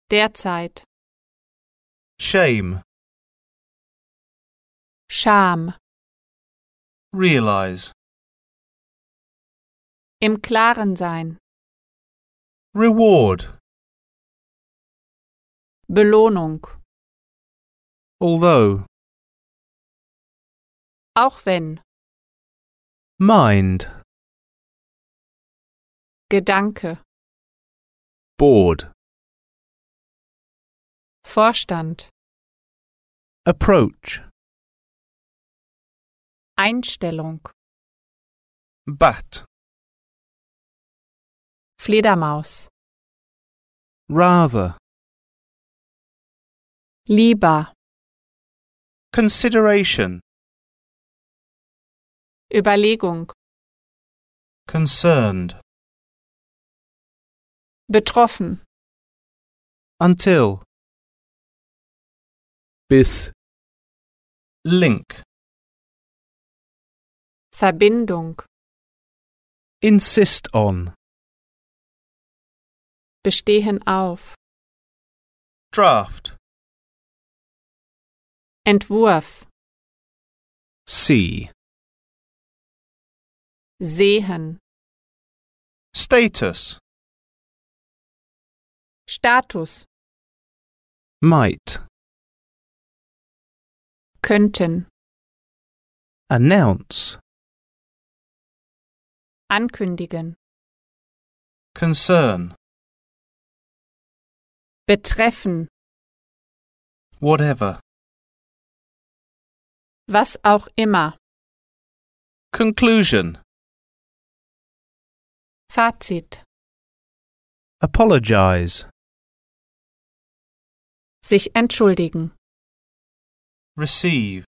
Derzeit. Shame. Scham. Realize. Im Klaren sein. Reward. Belohnung. Although. Auch wenn. Mind. Gedanke. Board. Vorstand. Approach. Einstellung. Bat. Fledermaus. Rather. Lieber. Consideration. Überlegung. Concerned. Betroffen. Until. Bis. Link. Verbindung. Insist on. Bestehen auf. Draft. Entwurf. See. Sehen. Status. Status. Might. Könnten. Announce. Ankündigen. Concern. Betreffen. Whatever. Was auch immer. Conclusion. Fazit. Apologize. Sich entschuldigen. Receive.